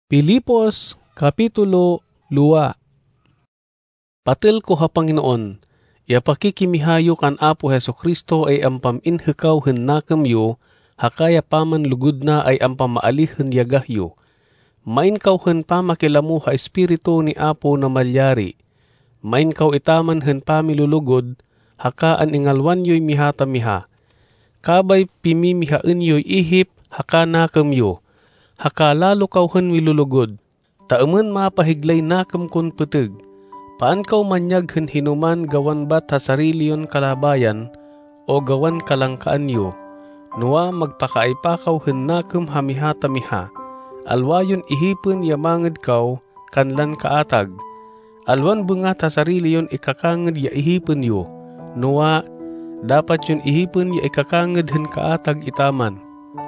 Pilipos, Kapitulo 2. Patil ko ha Panginoon, yapakikimihayo kan Apo Hesukristo ay ampam inhikaw hen nakamyo, hakaya paman lugod na ay ampam maalih hen yagahyo. Mainkaw hen pamakilamu ha Espiritu ni Apo na malyari. Mainkaw itaman hen pamilulugod, hakaan ingalwan yo'y mihata-miha. Kabay pimimihain yo'y ihip, haka nakamyo. Haka lalo kaw hen milulugod, taaman mapahiglay nakam kun peteg. Paan kaw manyag hen hinuman gawan bat ha sarili yon kalabayan, o gawan kalangkaan yo. Nuwa magpakaipakaw hen nakam hamihata-miha. Alwayon ihipon yamanged kaw, kanlan kaatag. Alwan bungat ha sarili yon ikakanged ya ihipon yo. Nuwa, dapat yon ihipon ya ikakanged hen kaatag itaman.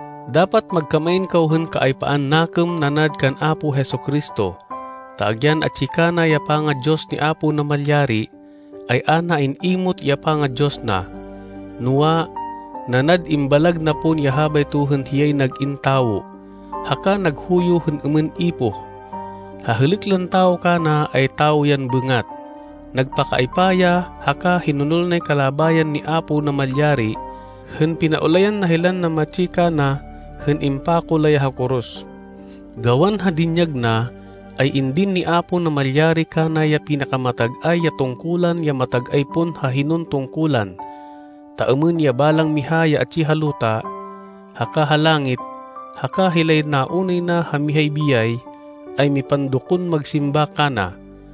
Dapat magkamain kaw hen kaaipaan nakam nanad kan Apo Hesukristo. Taagyan at chikana yapa nga Diyos ni Apo na malyari, ay ana imot yapa nga Diyos na. Nuwa, nanad imbalag na pon yahabay tuhen hiyay nag-intawo. Haka naghuyo hen umen ipo. Hahilik lang tao ka na ay tao yan bungat. Nagpakaipaya, haka hinunol na'y kalabayan ni Apo na malyari, hen pinaulayan na hilan na machika na, hen impakulay ha kurus. Gawan ha dinyag na, ay indin ni Apo na malyari ka na ya pinakamatag-ay ya tungkulan ya matag-ay pon ha hinun tungkulan. Taaman ya balang mihaya at haluta, haka halangit, haka hilay na unay na hamihay biyay, ay mipandukon magsimba ka na.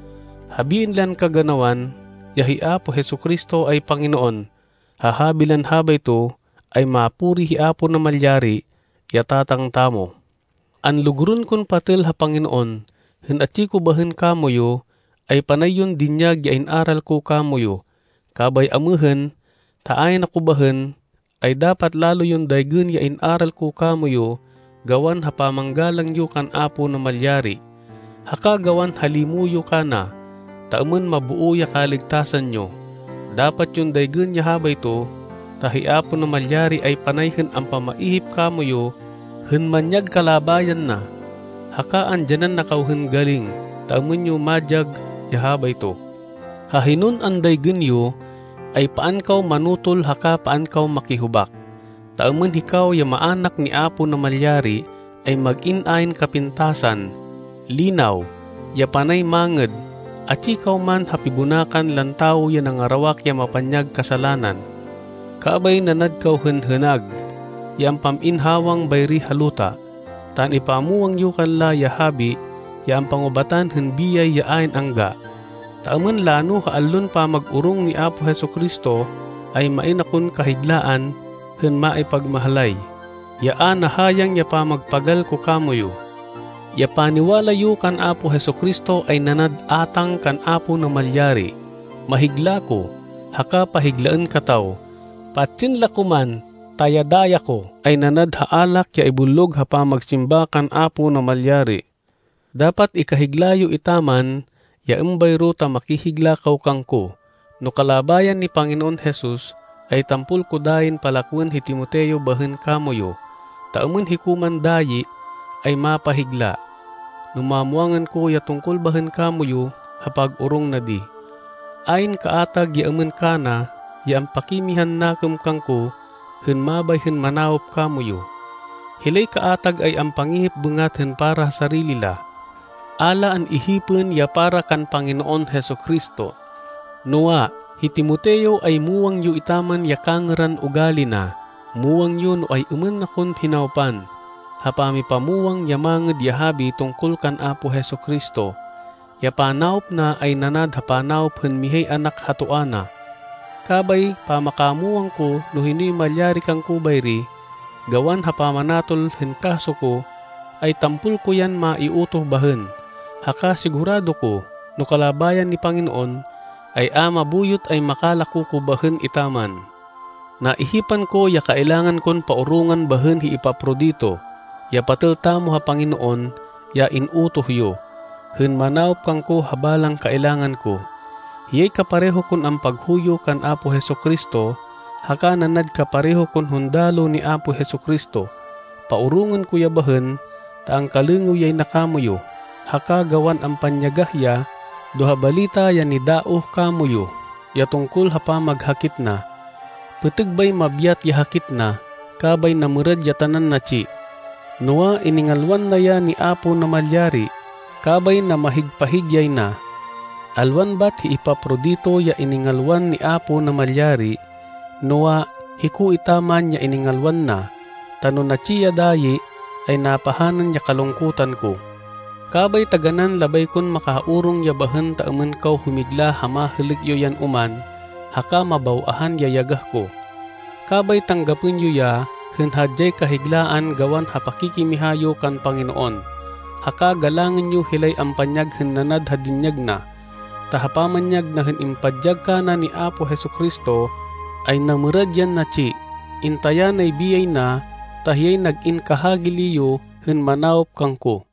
Habiin lan kaganawan, yahi Apo Hesukristo ay Panginoon, hahabilan habay to, ay mapuri hi Apo na malyari, yatatang tamo. Anlugurun kun patil ha Panginoon, hen atchi ko bahen kamoyo, ay panayon dinyag ya inaral ko kamoyo. Kabay amuhen, taay na ko bahen, ay dapat lalo yon daygen ya inaral ko kamoyo, gawan ha pamanggalang yo kan Apo na malyari. Haka gawan halimuyo ka na, taaman mabuo ya kaligtasan nyo. Dapat yon daygen ya habay to, tahi Apo na malyari ay panayhen ang pamaihip kamoyo, hen manyag kalabayan na. Hakaan dyanan nakauhen galing, taaman nyo madyag yahabay to. Hahinun anday genyo, ay paan kaw manutol haka paan kaw makihubak. Taaman hikaw ya maanak ni Apo na malyari, ay mag-inain kapintasan, linaw, ya panay manged, at ikaw man hapibunakan lantaw ya nangarawak ya mapanyag kasalanan. Kaabay nanad kaw hen-henag, yang paminhawang bayri haluta, tan ipamuwang yu kanla yahabi, yang pangubatan hen biyay yaain angga. Taaman lano haalun pa mag-urong ni Apo Hesukristo, ay mainakon kahiglaan, hen maipagmahalay. Yaan nahayang ya pa magpagal ko kamoyo. Ya paniwala yu kan Apo Hesukristo ay nanad atang kan Apo na malyari. Mahigla ko, haka pahiglaan kataw. Patsinla ko man, tayadaya ko, ay nanad haalak ya ibulog ha pa magsimba kan Apo na malyari. Dapat ikahiglayo itaman, ya imbayro ta makihigla kaw kangko. No kalabayan ni Panginoon Jesus, ay tampul ko dahin palakwen hi Timoteo bahen kamoyo. Taaman hikuman dayi, ay mapahigla. Numamuangan ko ya tungkol bahen kamoyo, hapag urong na di. Ain kaatag ya amen kana, ya ang pakimihan nakam kangko, hen mabay hen manawop kamoyo. Hilay kaatag ay ang pangihip bungat hen para sarili la. Ala ang ihipon ya para kan Panginoon Hesukristo. Nuwa, hi Timoteo ay muwang yu itaman ya kangeran ugali na, muwang yu no ay umen na kun pinaupan. Hapami pamuwang yamanged yahabi tungkol kan Apo Hesukristo. Ya panaup na ay nanad hapanaup hen mihay anak hatuana. Kabay pamakamuwang ko no hinoy malyari kang kubayri, gawan hapamanatol hen kaso ko, ay tampul ko yan maiutoh bahen. Haka sigurado ko, no kalabayan ni Panginoon, ay mabuyot ay makalaku ko bahen itaman. Naihipan ko ya kailangan kon paurungan bahen hi Epaprodito, ya patilta mo ha Panginoon, ya inutoh yo, hen manaup kang ko habalang kailangan ko. Hiyay kapareho kun ang paghuyo kan Apo Hesukristo, haka nanad kapareho kun hundalo ni Apo Hesukristo. Paurungan ko yabahen, taang kalengo yay nakamuyo, haka gawan ang panyagahya, duha balita ya ni daoh kamuyo, ya tungkol hapa maghakit na. Petegbay mabiyat ya hakit na, kabay namerad ya tanan na ci. Nuwa iningalwan na ya ni Apo na malyari, kabay na mahigpahigyay na. Alwan bat hi Epaprodito ya iningalwan ni Apo na malyari, nuwa hiku itaman ya iningalwan na, tano na ciya dayi ay napahanan ya kalungkutan ko. Kabay taganan labay kun makaurong ya bahen taamen kaw humigla hama heligyo yan uman, haka mabawahan ya yagah ko. Kabay tanggapin yu ya, henhadjay kahiglaan gawan hapakikimihayo kan Panginoon. Haka galangin yu hilay ampanyag hennanad hadinyag na, tahapamanyag na henimpadyag ka na ni Apo Hesukristo, ay namuradyan na ci, intayan ay biyay na, tahiyay nag-inkahagiliyo hen manawop kangko.